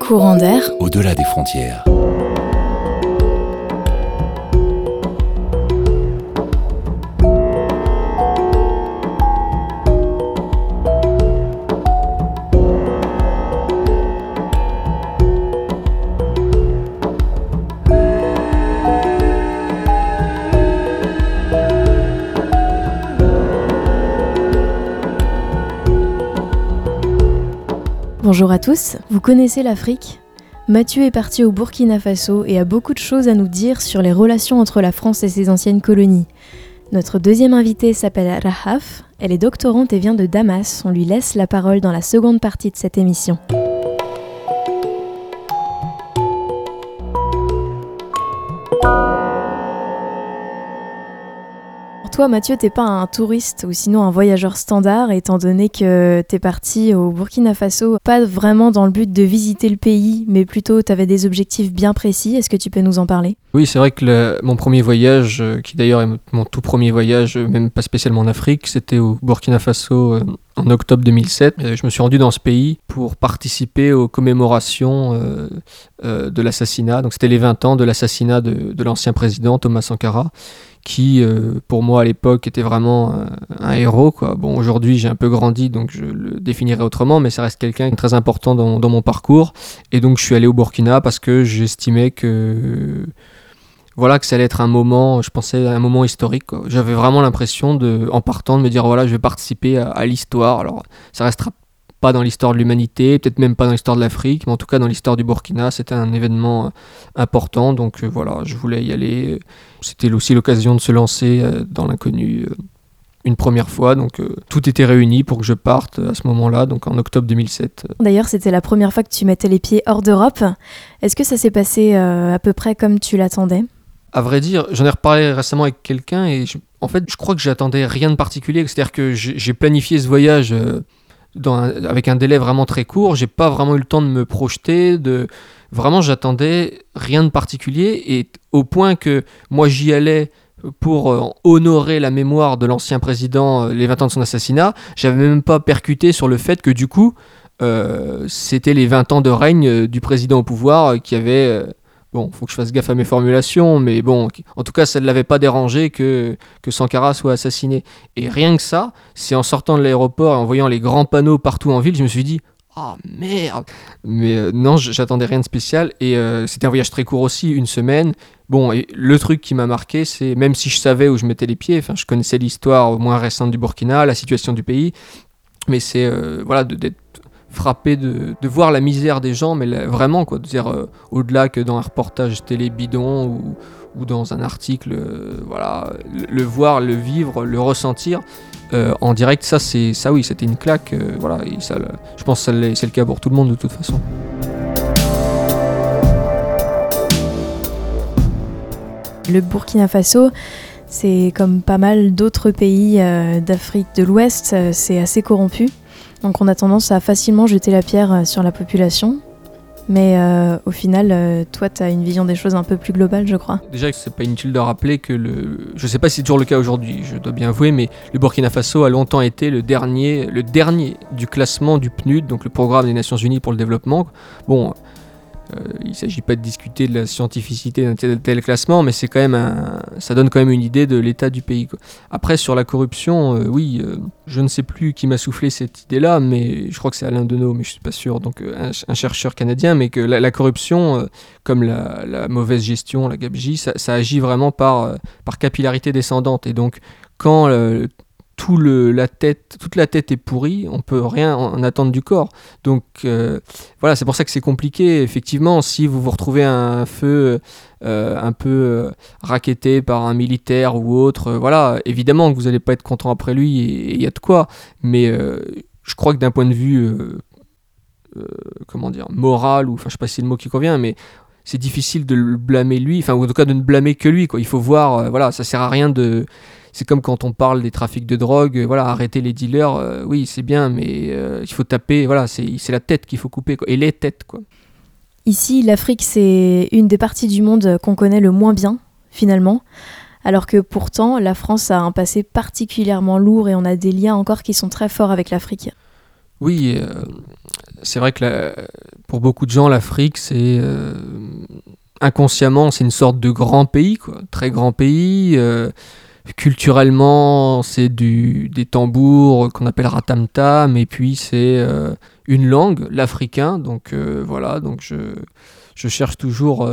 Courant d'air. Au-delà des frontières. Bonjour à tous, vous connaissez l'Afrique ? Mathieu est parti au Burkina Faso et a beaucoup de choses à nous dire sur les relations entre la France et ses anciennes colonies. Notre deuxième invitée s'appelle Rahaf, elle est doctorante et vient de Damas, on lui laisse la parole dans la seconde partie de cette émission. Toi, Mathieu, t'es pas un touriste ou sinon un voyageur standard, étant donné que t'es parti au Burkina Faso, pas vraiment dans le but de visiter le pays, mais plutôt t'avais des objectifs bien précis. Est-ce que tu peux nous en parler ? Oui, c'est vrai que mon premier voyage, qui d'ailleurs est mon tout premier voyage, même pas spécialement en Afrique, c'était au Burkina Faso en octobre 2007. Je me suis rendu dans ce pays pour participer aux commémorations de l'assassinat. Donc c'était les 20 ans de l'assassinat de l'ancien président Thomas Sankara, qui pour moi à l'époque était vraiment un héros, quoi. Bon, aujourd'hui j'ai un peu grandi, donc je le définirai autrement, mais ça reste quelqu'un de très important dans mon parcours. Et donc je suis allé au Burkina parce que j'estimais que ça allait être un moment, je pensais à un moment historique, quoi. J'avais vraiment l'impression en partant de me dire voilà, je vais participer à l'histoire. Alors ça restera pas dans l'histoire de l'humanité, peut-être même pas dans l'histoire de l'Afrique, mais en tout cas dans l'histoire du Burkina, c'était un événement important, donc voilà, je voulais y aller. C'était aussi l'occasion de se lancer dans l'inconnu une première fois, donc tout était réuni pour que je parte à ce moment-là, donc en octobre 2007. D'ailleurs, c'était la première fois que tu mettais les pieds hors d'Europe. Est-ce que ça s'est passé à peu près comme tu l'attendais ? À vrai dire, j'en ai reparlé récemment avec quelqu'un et je crois que j'attendais rien de particulier, c'est-à-dire que j'ai planifié ce voyage avec un délai vraiment très court, j'ai pas vraiment eu le temps de me projeter, vraiment j'attendais rien de particulier, et au point que moi j'y allais pour honorer la mémoire de l'ancien président, les 20 ans de son assassinat, j'avais même pas percuté sur le fait que du coup c'était les 20 ans de règne du président au pouvoir qui avait... Bon, faut que je fasse gaffe à mes formulations, mais bon, en tout cas, ça ne l'avait pas dérangé que Sankara soit assassiné. Et rien que ça, c'est en sortant de l'aéroport et en voyant les grands panneaux partout en ville, je me suis dit « Ah merde !» Mais non, j'attendais rien de spécial, et c'était un voyage très court aussi, 1 semaine. Bon, et le truc qui m'a marqué, c'est, même si je savais où je mettais les pieds, je connaissais l'histoire au moins récente du Burkina, la situation du pays, mais c'est d'être frappé de voir la misère des gens, mais vraiment, quoi, de dire au-delà que dans un reportage télé bidon ou dans un article, le voir, le vivre, le ressentir en direct, ça oui, c'était une claque, et ça, je pense que c'est le cas pour tout le monde de toute façon. Le Burkina Faso, c'est comme pas mal d'autres pays d'Afrique de l'Ouest, c'est assez corrompu. Donc on a tendance à facilement jeter la pierre sur la population. Mais au final, toi, tu as une vision des choses un peu plus globale, je crois. Déjà, c'est pas inutile de rappeler que je sais pas si c'est toujours le cas aujourd'hui, je dois bien avouer, mais le Burkina Faso a longtemps été le dernier du classement du PNUD, donc le Programme des Nations Unies pour le développement. Bon, il ne s'agit pas de discuter de la scientificité d'un tel classement, mais c'est quand même ça donne quand même une idée de l'état du pays, quoi. Après, sur la corruption, je ne sais plus qui m'a soufflé cette idée-là, mais je crois que c'est Alain Deneau, mais je ne suis pas sûr, donc un chercheur canadien, mais que la corruption, comme la mauvaise gestion, la gabegie, ça agit vraiment par capillarité descendante, et donc quand toute la tête est pourrie, on peut rien en attendre du corps. Donc c'est pour ça que c'est compliqué. Effectivement, si vous vous retrouvez à un feu un peu racketté par un militaire ou autre, évidemment que vous n'allez pas être content après lui, et il y a de quoi. Mais je crois que d'un point de vue moral, ou je sais pas si c'est le mot qui convient, mais c'est difficile de le blâmer lui, ou en tout cas de ne blâmer que lui, quoi. Il faut voir, ça sert à rien de... C'est comme quand on parle des trafics de drogue, arrêter les dealers, oui c'est bien, mais il faut taper, c'est la tête qu'il faut couper, quoi, et les têtes, quoi. Ici, l'Afrique, c'est une des parties du monde qu'on connaît le moins bien, finalement, alors que pourtant, la France a un passé particulièrement lourd et on a des liens encore qui sont très forts avec l'Afrique. Oui, c'est vrai que pour beaucoup de gens, l'Afrique, c'est inconsciemment, c'est une sorte de grand pays, quoi. Très grand pays. Culturellement, c'est des tambours qu'on appelle tam-tam, et puis c'est une langue, l'africain. Donc voilà, donc je cherche toujours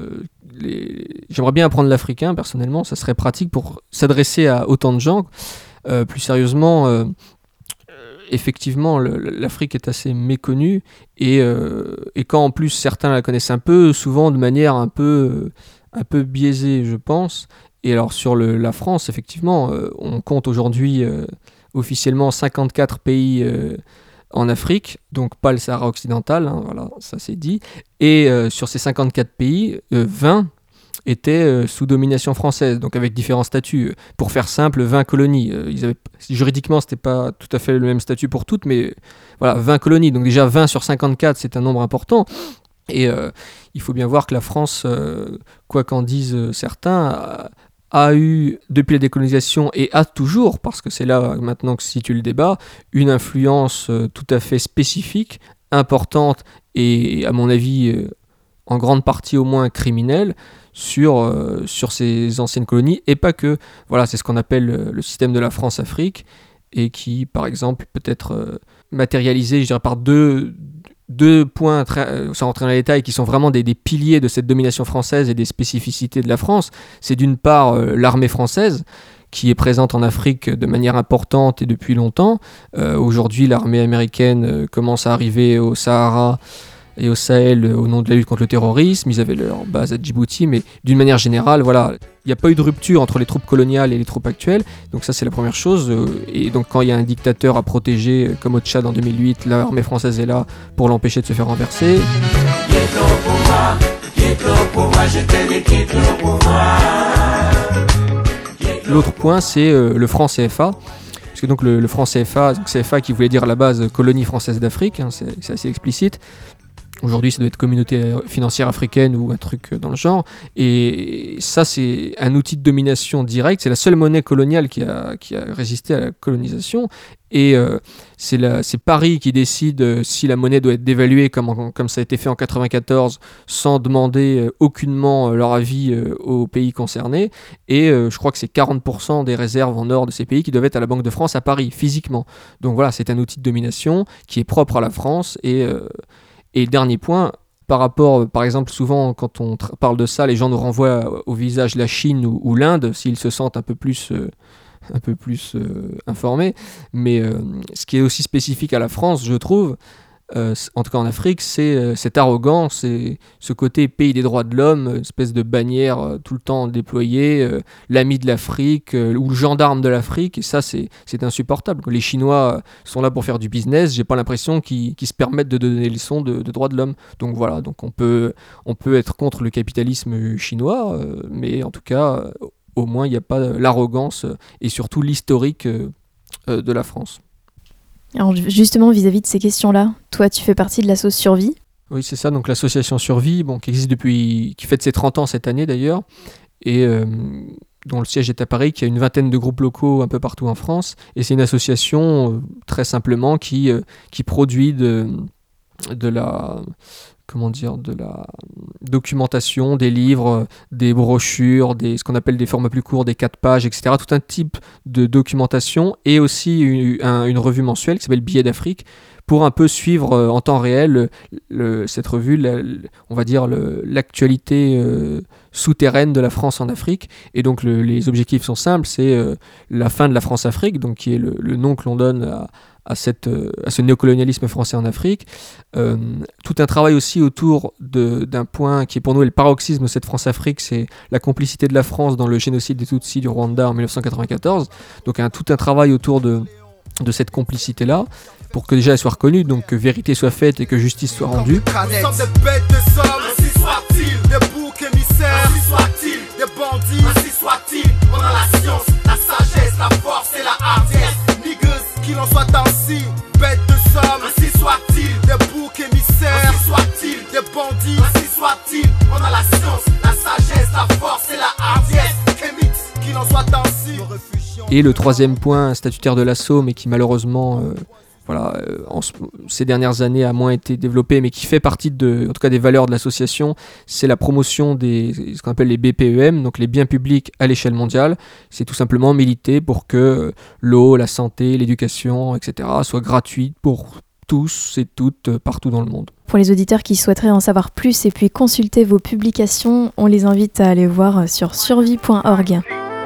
j'aimerais bien apprendre l'africain, personnellement, ça serait pratique pour s'adresser à autant de gens. Plus sérieusement, effectivement, l'Afrique est assez méconnue, et quand en plus certains la connaissent un peu, souvent de manière un peu biaisée, je pense. Et alors sur la France, effectivement, on compte aujourd'hui officiellement 54 pays en Afrique, donc pas le Sahara occidental, hein, voilà, ça c'est dit. Et sur ces 54 pays, 20 étaient sous domination française, donc avec différents statuts. Pour faire simple, 20 colonies. Juridiquement, c'était pas tout à fait le même statut pour toutes, mais voilà, 20 colonies. Donc déjà 20 sur 54, c'est un nombre important. Et il faut bien voir que la France, quoi qu'en disent certains, a eu, depuis la décolonisation, et a toujours, parce que c'est là maintenant que se situe le débat, une influence tout à fait spécifique, importante, et à mon avis, en grande partie au moins criminelle, sur ces anciennes colonies, et pas que. Voilà, c'est ce qu'on appelle le système de la France-Afrique, et qui, par exemple, peut être matérialisé, je dirais, par deux points, sans rentrer dans les détails, qui sont vraiment des piliers de cette domination française et des spécificités de la France. C'est d'une part l'armée française, qui est présente en Afrique de manière importante et depuis longtemps. Aujourd'hui, l'armée américaine commence à arriver au Sahara et au Sahel au nom de la lutte contre le terrorisme. Ils avaient leur base à Djibouti, mais d'une manière générale, voilà, il n'y a pas eu de rupture entre les troupes coloniales et les troupes actuelles. Donc ça, c'est la première chose. Et donc quand il y a un dictateur à protéger, comme au Tchad en 2008, l'armée française est là pour l'empêcher de se faire renverser. L'autre point, c'est le franc CFA. Parce que donc le franc CFA, donc CFA qui voulait dire à la base colonie française d'Afrique, hein, c'est assez explicite. Aujourd'hui, ça doit être communauté financière africaine ou un truc dans le genre. Et ça, c'est un outil de domination directe. C'est la seule monnaie coloniale qui a résisté à la colonisation. Et c'est Paris qui décide si la monnaie doit être dévaluée, comme ça a été fait en 1994, sans demander aucunement leur avis aux pays concernés. Et je crois que c'est 40% des réserves en or de ces pays qui doivent être à la Banque de France à Paris, physiquement. Donc voilà, c'est un outil de domination qui est propre à la France. Et dernier point, par rapport, par exemple, souvent quand on parle de ça, les gens nous renvoient au visage la Chine ou l'Inde, s'ils se sentent un peu plus informés. Mais ce qui est aussi spécifique à la France, je trouve, en tout cas en Afrique, c'est cette arrogance et ce côté pays des droits de l'homme, une espèce de bannière tout le temps déployée, l'ami de l'Afrique ou le gendarme de l'Afrique, et ça c'est insupportable. Les Chinois sont là pour faire du business, j'ai pas l'impression qu'ils se permettent de donner des leçons de droits de l'homme. Donc voilà, donc on peut être contre le capitalisme chinois, mais en tout cas, au moins il n'y a pas l'arrogance et surtout l'historique de la France. Alors justement, vis-à-vis de ces questions-là, toi tu fais partie de l'asso Survie. Oui, c'est ça, donc l'association Survie, qui existe qui fête ses 30 ans cette année d'ailleurs, et dont le siège est à Paris, qui a une vingtaine de groupes locaux un peu partout en France, et c'est une association très simplement qui produit de la documentation, des livres, des brochures, ce qu'on appelle des formats plus courts, des 4 pages, etc. Tout un type de documentation, et aussi une revue mensuelle qui s'appelle Billets d'Afrique, pour un peu suivre en temps réel cette revue, on va dire l'actualité souterraine de la France en Afrique. Et donc les objectifs sont simples, c'est la fin de la France-Afrique, donc qui est le nom que l'on donne à ce néocolonialisme français en Afrique. Tout un travail aussi autour d'un point qui est pour nous le paroxysme de cette France-Afrique, c'est la complicité de la France dans le génocide des Tutsis du Rwanda en 1994. Donc tout un travail autour de cette complicité-là, pour que déjà elle soit reconnue, donc que vérité soit faite et que justice soit rendue. Nous sommes des bêtes de somme, ainsi soit-il, des boucs émissaires, ainsi soit-il, des bandits, ainsi soit-il. On a la science, la sagesse, la force et la hardiesse. Niggas, qu'il en soit ainsi, bêtes de somme, ainsi soit-il, des boucs émissaires, ainsi soit-il, des bandits, ainsi soit-il. On a la science, la sagesse, la force et la hardiesse. Kémix, qu'il en soit ainsi. Et le troisième point statutaire de l'assaut, mais qui malheureusement ces dernières années a moins été développé, mais qui fait partie en tout cas des valeurs de l'association, c'est la promotion ce qu'on appelle les BPEM, donc les biens publics à l'échelle mondiale. C'est tout simplement militer pour que l'eau, la santé, l'éducation, etc. soient gratuites pour tous et toutes partout dans le monde. Pour les auditeurs qui souhaiteraient en savoir plus et puis consulter vos publications, on les invite à aller voir sur survie.org.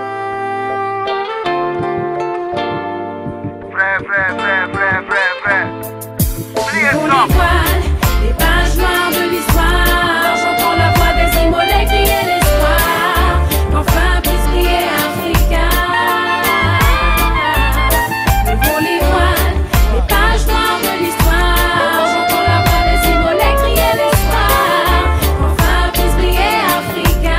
Les pages noires de l'histoire, j'entends la voix des immolés crier l'espoir, qu'enfin puisse briller Africa. Levons les voiles, les pages noires de l'histoire, j'entends la voix des immolés crier l'espoir, qu'enfin puisse briller Africa.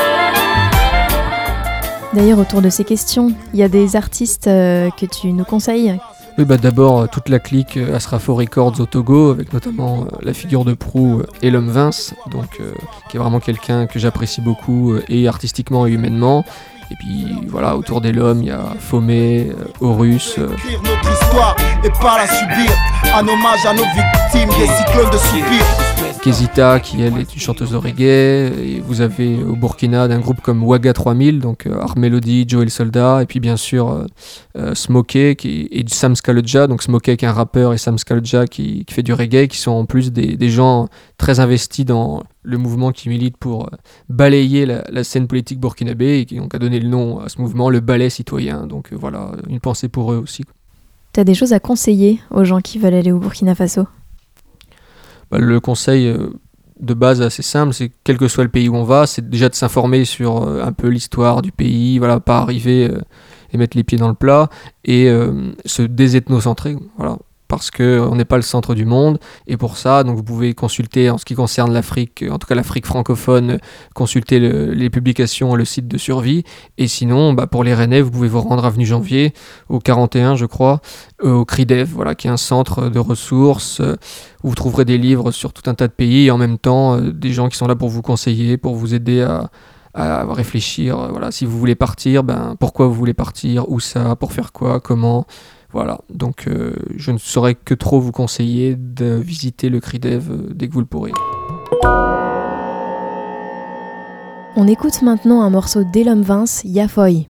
D'ailleurs, autour de ces questions, il y a des artistes que tu nous conseilles? Oui, d'abord toute la clique Asrafo Records au Togo, avec notamment la figure de proue et l'homme Vince, donc qui est vraiment quelqu'un que j'apprécie beaucoup et artistiquement et humainement. Et puis voilà, autour des l'homme, il y a Fomé, Horus. Écrire notre histoire et pas la subir. Un hommage à nos victimes des cyclones de soupir. Kezita, qui elle est une chanteuse de reggae. Et vous avez au Burkina d'un groupe comme Waga 3000, donc Art Melody, Joel Soldat, et puis bien sûr Smokey et Sam Scaloggia, donc Smokey qui est un rappeur et Sam Scaloggia qui fait du reggae, qui sont en plus des gens très investis dans le mouvement qui milite pour balayer la scène politique burkinabé et qui donc a donné le nom à ce mouvement, le ballet citoyen. Donc voilà, une pensée pour eux aussi. Tu as des choses à conseiller aux gens qui veulent aller au Burkina Faso? Le conseil de base assez simple, c'est quel que soit le pays où on va, c'est déjà de s'informer sur un peu l'histoire du pays, voilà, pas arriver et mettre les pieds dans le plat et se désethnocentrer, voilà. Parce qu'on n'est pas le centre du monde, et pour ça, donc vous pouvez consulter, en ce qui concerne l'Afrique, en tout cas l'Afrique francophone, consulter les publications, le site de Survie, et sinon, pour les Rennais, vous pouvez vous rendre avenue Janvier, au 41 je crois, au CRIDEV, voilà, qui est un centre de ressources, où vous trouverez des livres sur tout un tas de pays, et en même temps, des gens qui sont là pour vous conseiller, pour vous aider à réfléchir, voilà, si vous voulez partir, pourquoi vous voulez partir, où ça, pour faire quoi, comment... Voilà, donc je ne saurais que trop vous conseiller de visiter le CRIDEV dès que vous le pourrez. On écoute maintenant un morceau d'Elom Vince, Yafoy.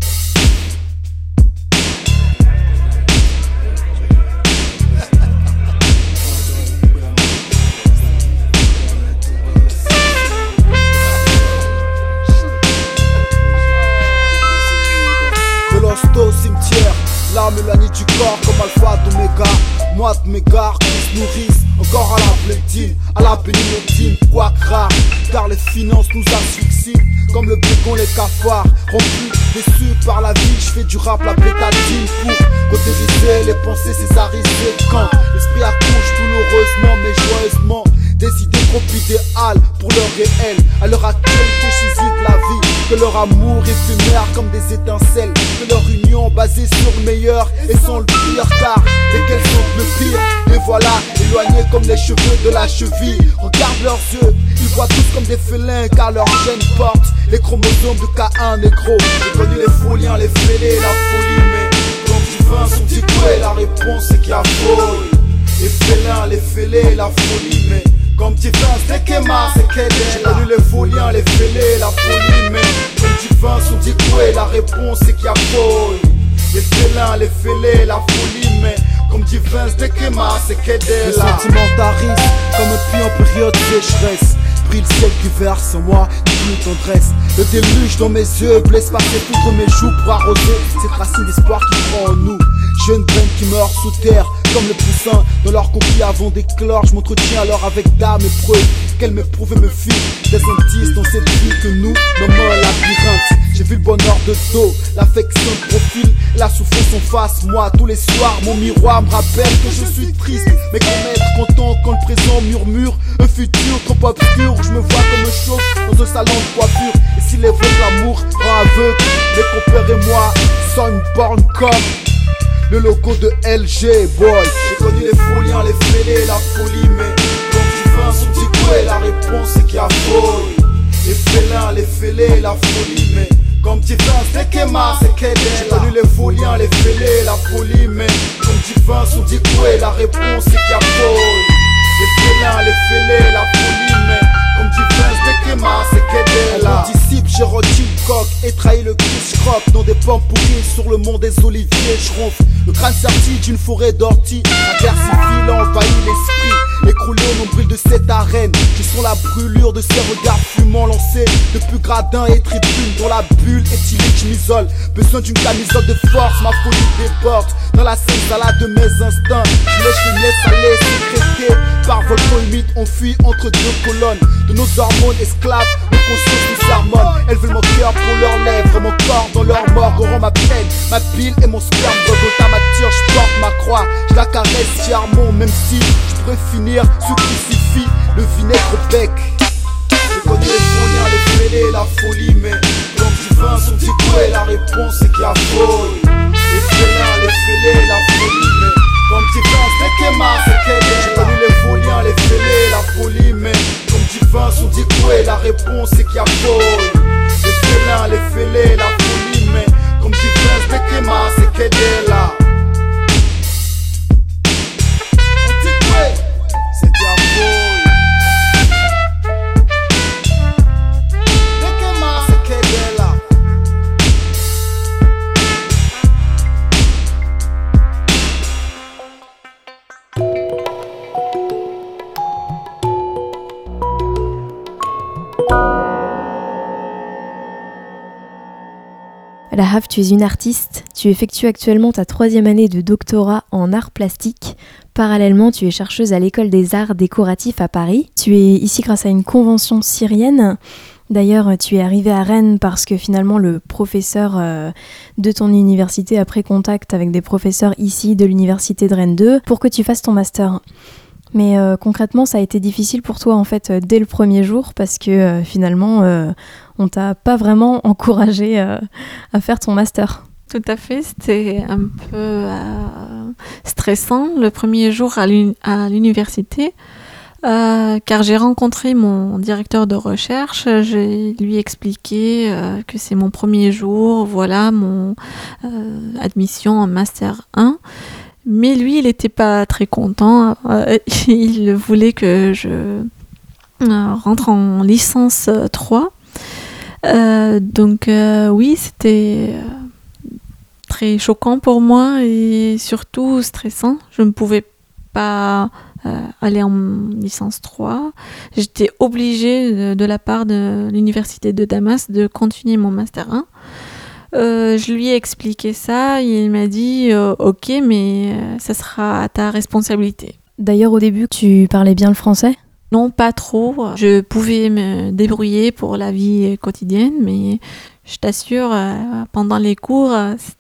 De l'hosto au cimetière, l'âme et la nuit du corps comme alpha d'oméga. Moi de mes gars qui se nourrissent encore à la blédine, à la bénédine, quoi rare. Car les finances nous asphyxient comme le bégon, les cafards. Rompu, déçu par la vie, je fais du rap, la bétadine pour cautériser les pensées césarisées. Quand l'esprit accouche douloureusement mais joyeusement des idées trop idéales pour le réel. À l'heure actuelle, déchisie de la vie, que leur amour éphémère comme des étincelles, que leur union basée sur le meilleur et sans le pire, car lesquels sont le pire. Et voilà, éloignés comme les cheveux de la cheville. Regarde leurs yeux, ils voient tous comme des félins, car leur gène porte les chromosomes de K1 négro. J'ai connu les foliens, les fêlés, la folie, mais quand tu vins sont dit quoi, la réponse c'est qu'il y a folie. Les félins, les fêlés, la folie, mais comme tu vins, c'est qu'Emma, c'est qu'elle est. J'ai connu les foliens, les fêlés, la folie, mais comme tu vins sont dit quoi, la réponse c'est qu'il y a folie. Les félins, les fêlés, la folie, mais comme dit Vince de Kema, c'est qu'Edela. Le sentimentariste, comme un puits en période de sécheresse. Pris le ciel qui verse en moi, une tendresse. Le déluge dans mes yeux, blesse par ses poudres mes joues pour arroser cette racine d'espoir qui prend en nous. Jeune graine qui meurt sous terre, comme le poussin dans leur coquille avant d'éclore. Je m'entretiens alors avec d'âme et preuve qu'elle m'éprouve et me file des indices dans cette vie que nous nommons labyrinthe. J'ai vu le bonheur de dos, l'affection de profil, la souffrance en face. Moi tous les soirs mon miroir me rappelle que je suis triste, mais comment être content quand le présent murmure un futur trop obscur où je me vois comme un chauve dans un salon de coiffure. Et s'il est vrai que l'amour rend aveugle, mes compères et moi sans une borne comme le logo de LG Boy. J'ai connu les foliens, les fêlés, la folie, mais quand tu vins sont dit quoi, la réponse c'est qu'il y a folie. Les félins, les fêlés, la folie, mais comme tu vins Dekema, c'est Kedela. J'ai connu les foliens, les fêlés, la folie, mais comme dit Vince, on dit quoi? La réponse c'est qu'il y a folie. Les félins, les fêlés, la folie, mais comme dit Vince, Dekema, c'est Kedela. Mon disciple, j'ai rôti le coq et trahi le Chris Croc dans des pommes pourries sur le mont des Oliviers. Je ronfle, le crâne sorti d'une forêt d'orties. La guerre civile envahit l'esprit. Écroulé au nombril de cette arène, je sens la brûlure de ces regards fumants lancés depuis gradins et tribunes. Dans la bulle éthylique, je m'isole. Besoin d'une camisole de force, ma folie déborde. Dans la scène salade de mes instincts, je lèche le miel salé, sécrété par volcan humide. On fuit entre deux colonnes de nos hormones esclaves. Nos consciences nous sermonnent. Elles veulent mon cœur pour leurs lèvres, mon corps dans leur morgue. Auront ma peine, ma bile et mon sperme. Dans ma tire, je porte ma croix. Je la caresse fièrement, même si je pourrais finir sous crucifix, le vinaigre au bec. J'ai connu les foliens, les fêlés, la folie, mais comme du vin, son dit quoi? La réponse c'est qu'il y a folie. Les félins, les fêlés, la folie, mais comme du vin, c'est Kema, c'est Kedela. J'ai connu les foliens, les fêlés, la folie, mais comme du vin, son dit quoi? La réponse c'est qu'il y a folie. Les félins, les fêlés, la folie, mais comme du vin, c'est Kema, c'est Kedela. Lahaf, tu es une artiste, tu effectues actuellement ta 3e année de doctorat en arts plastiques. Parallèlement, tu es chercheuse à l'école des arts décoratifs à Paris. Tu es ici grâce à une convention syrienne. D'ailleurs, tu es arrivée à Rennes parce que finalement le professeur de ton université a pris contact avec des professeurs ici de l'université de Rennes 2 pour que tu fasses ton master. Mais concrètement, ça a été difficile pour toi en fait dès le premier jour parce que finalement, on t'a pas vraiment encouragé à faire ton master. Tout à fait, c'était un peu stressant le premier jour à l'université car j'ai rencontré mon directeur de recherche, j'ai lui expliqué que c'est mon premier jour, voilà mon admission en master 1. Mais lui, il n'était pas très content. Il voulait que je rentre en licence 3. Donc oui, c'était très choquant pour moi et surtout stressant. Je ne pouvais pas aller en licence 3. J'étais obligée de la part de l'université de Damas de continuer mon master 1. Je lui ai expliqué ça, il m'a dit ok, mais ça sera à ta responsabilité. D'ailleurs, au début, tu parlais bien le français ? Non, pas trop. Je pouvais me débrouiller pour la vie quotidienne, mais je t'assure, pendant les cours,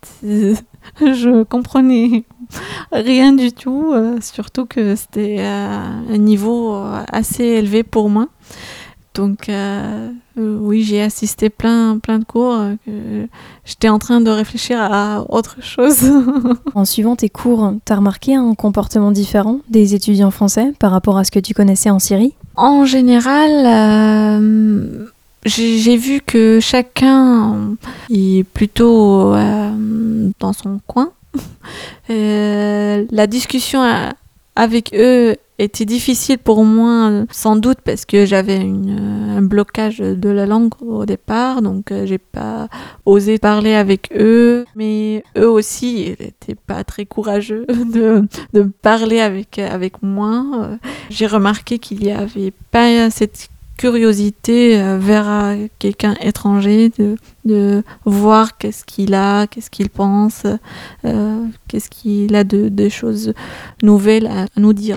je comprenais rien du tout, surtout que c'était un niveau assez élevé pour moi. Donc oui, j'ai assisté plein de cours. J'étais en train de réfléchir à autre chose. En suivant tes cours, t'as remarqué un comportement différent des étudiants français par rapport à ce que tu connaissais en Syrie ? En général, j'ai vu que chacun est plutôt dans son coin. La discussion avec eux était difficile pour moi, sans doute parce que j'avais un blocage de la langue au départ, donc j'ai pas osé parler avec eux. Mais eux aussi, ils n'étaient pas très courageux de parler avec moi. J'ai remarqué qu'il n'y avait pas cette curiosité vers quelqu'un étranger, de voir qu'est-ce qu'il a, qu'est-ce qu'il pense, qu'est-ce qu'il a de choses nouvelles à nous dire.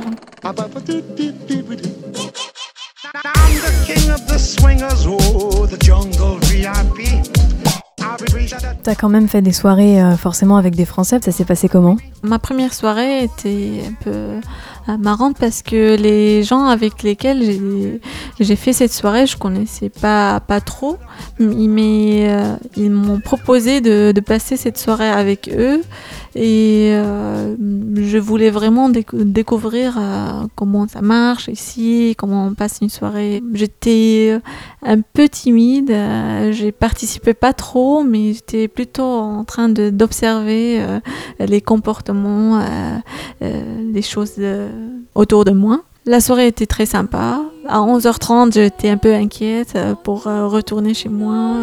T'as quand même fait des soirées forcément avec des Français, ça s'est passé comment ? Ma première soirée était un peu marrante parce que les gens avec lesquels j'ai fait cette soirée, je connaissais pas trop. Ils m'ont proposé de passer cette soirée avec eux et je voulais vraiment découvrir comment ça marche ici, comment on passe une soirée. J'étais un peu timide, j'ai participé pas trop, mais j'étais plutôt en train d'observer les comportements, les choses autour de moi. La soirée était très sympa. À 11h30, j'étais un peu inquiète pour retourner chez moi.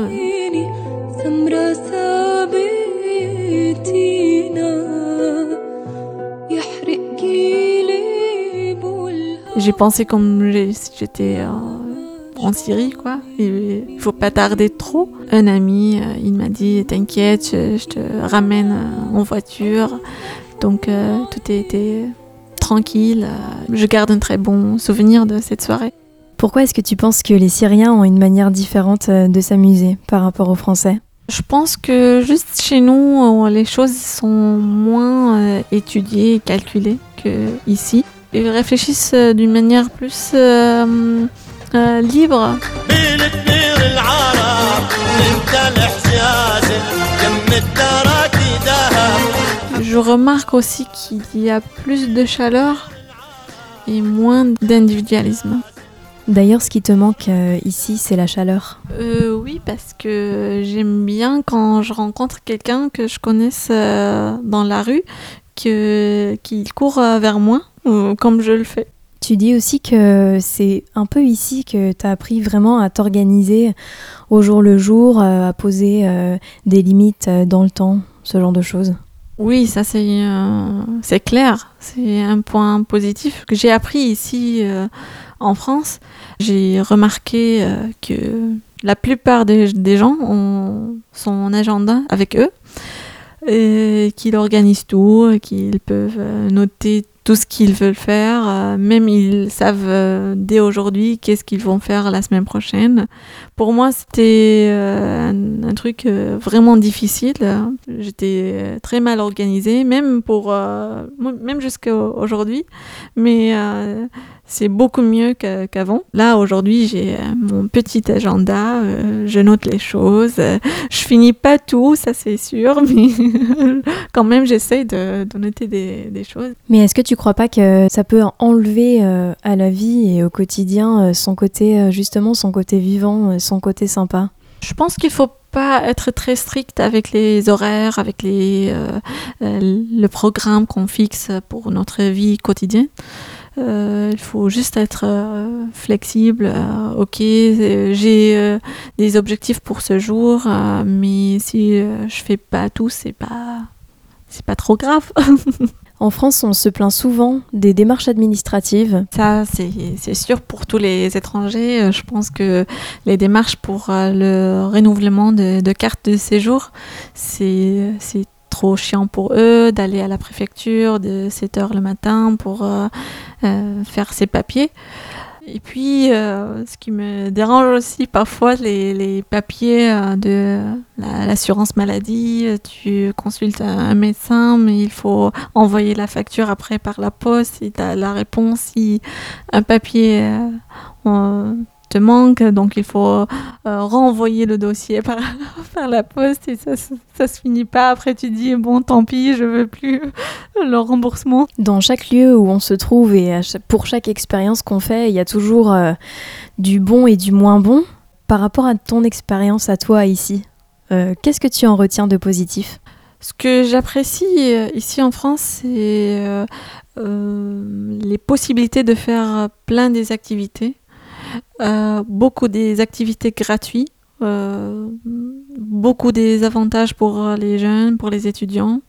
J'ai pensé comme si j'étais en Syrie, quoi. Il faut pas tarder trop. Un ami, il m'a dit, t'inquiète, je te ramène en voiture. Donc tout était tranquille. Je garde un très bon souvenir de cette soirée. Pourquoi est-ce que tu penses que les Syriens ont une manière différente de s'amuser par rapport aux Français ? Je pense que juste chez nous, les choses sont moins étudiées et calculées qu'ici. Ils réfléchissent d'une manière plus libre. Je remarque aussi qu'il y a plus de chaleur et moins d'individualisme. D'ailleurs, ce qui te manque ici, c'est la chaleur. Oui, parce que j'aime bien quand je rencontre quelqu'un que je connaisse dans la rue, qu'il court vers moi, comme je le fais. Tu dis aussi que c'est un peu ici que tu as appris vraiment à t'organiser au jour le jour, à poser des limites dans le temps, ce genre de choses. Oui, ça c'est clair. C'est un point positif que j'ai appris ici en France. J'ai remarqué que la plupart des gens ont son agenda avec eux, et qu'ils organisent tout, qu'ils peuvent noter tout ce qu'ils veulent faire. Même ils savent dès aujourd'hui qu'est-ce qu'ils vont faire la semaine prochaine. Pour moi, c'était un truc vraiment difficile. J'étais très mal organisée, même jusqu'à aujourd'hui. Mais c'est beaucoup mieux qu'avant. Là, aujourd'hui, j'ai mon petit agenda. Je note les choses. Je finis pas tout, ça c'est sûr, mais quand même, j'essaie de noter des choses. Mais est-ce que tu crois pas que ça peut enlever à la vie et au quotidien son côté vivant, son côté sympa ? Je pense qu'il faut pas être très strict avec les horaires, avec le programme qu'on fixe pour notre vie quotidienne. Il faut juste être flexible. Ok, j'ai des objectifs pour ce jour, mais si je fais pas tout, c'est pas trop grave. En France, on se plaint souvent des démarches administratives. Ça, c'est sûr pour tous les étrangers. Je pense que les démarches pour le renouvellement de carte de séjour, c'est trop chiant pour eux d'aller à la préfecture de 7h le matin pour faire ses papiers. Et puis, ce qui me dérange aussi parfois, les papiers de l'assurance maladie. Tu consultes un médecin, mais il faut envoyer la facture après par la poste. Si tu as la réponse, si un papier te manque, donc il faut renvoyer le dossier par la poste et ça se finit pas. Après tu dis bon tant pis, je veux plus le remboursement. Dans chaque lieu où on se trouve et pour chaque expérience qu'on fait, il y a toujours du bon et du moins bon. Par rapport à ton expérience à toi ici, qu'est-ce que tu en retiens de positif ? Ce que j'apprécie ici en France, c'est les possibilités de faire plein des activités. Beaucoup des activités gratuites, beaucoup des avantages pour les jeunes, pour les étudiants.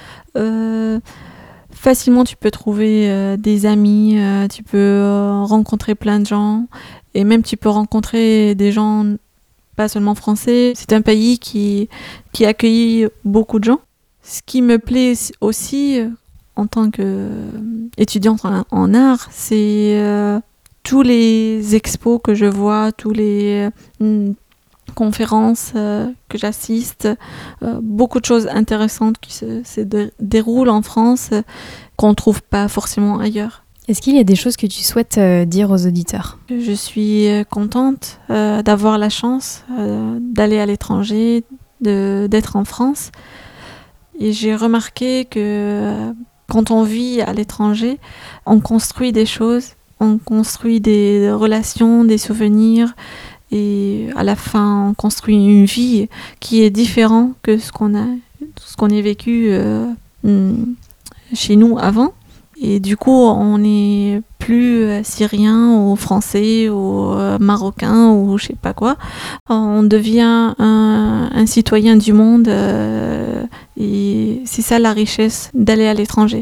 Facilement, tu peux trouver des amis, tu peux rencontrer plein de gens et même tu peux rencontrer des gens pas seulement français. C'est un pays qui accueille beaucoup de gens. Ce qui me plaît aussi en tant qu'étudiante en art, c'est tous les expos que je vois, tous les conférences que j'assiste, beaucoup de choses intéressantes qui se déroulent en France qu'on ne trouve pas forcément ailleurs. Est-ce qu'il y a des choses que tu souhaites dire aux auditeurs ? Je suis contente d'avoir la chance d'aller à l'étranger, d'être en France. Et j'ai remarqué que quand on vit à l'étranger, on construit des choses, on construit des relations, des souvenirs. Et à la fin, on construit une vie qui est différente que ce qu'on a vécu chez nous avant. Et du coup, on n'est plus syrien ou français ou marocain ou je sais pas quoi. On devient un citoyen du monde et c'est ça la richesse d'aller à l'étranger.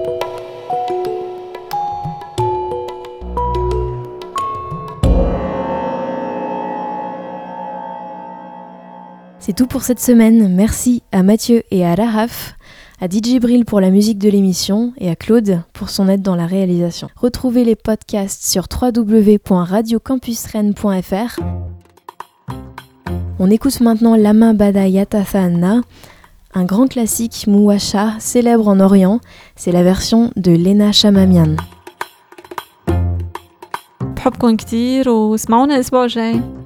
C'est tout pour cette semaine. Merci à Mathieu et à Rahaf, à DJ Bril pour la musique de l'émission et à Claude pour son aide dans la réalisation. Retrouvez les podcasts sur www.radiocampusrennes.fr. On écoute maintenant Lama Bada Yatathana, un grand classique Mouacha célèbre en Orient. C'est la version de Lena Chamamian. بحبكم كتير واسمعونا الأسبوع الجاي.